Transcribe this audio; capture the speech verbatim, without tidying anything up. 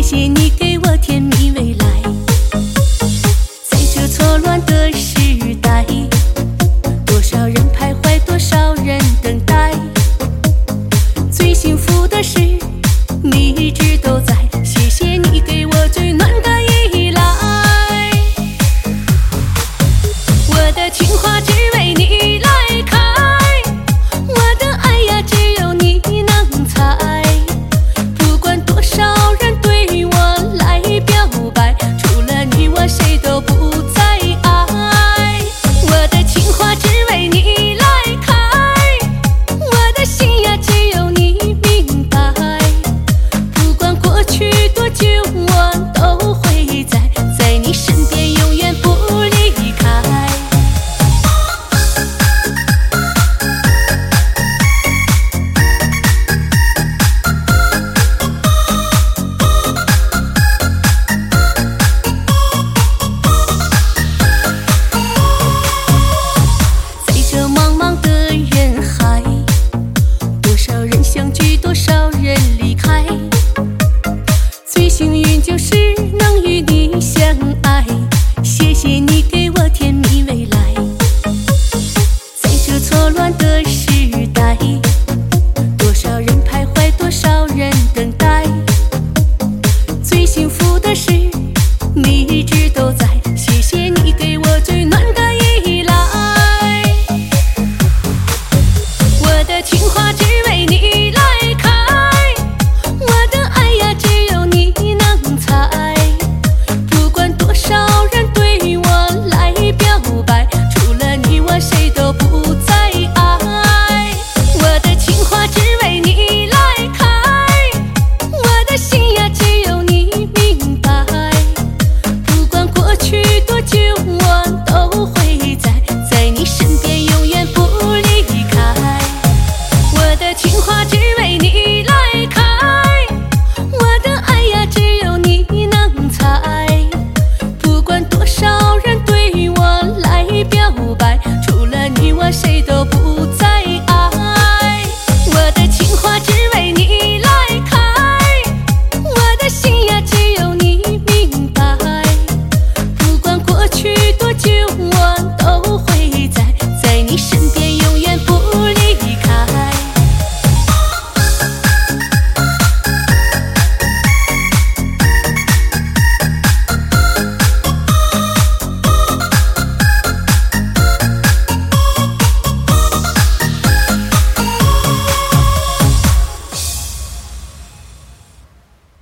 谢你给我甜蜜未来。在这错乱的时代，多少人徘徊，多少人等待。最幸福的是你一直都在，谢谢你给我最暖的依赖。我的情话只为你来开，我的爱呀只有你能猜。不管多少人对我来表白，除了你我谁都不再爱。我的情话只为你来开，我的心呀只有你明白。不管过去多久，我都会在，在你身边永远不离开。在这茫茫的人海，多少人相聚，多少人离开。最幸运就是能与你相爱，谢谢你给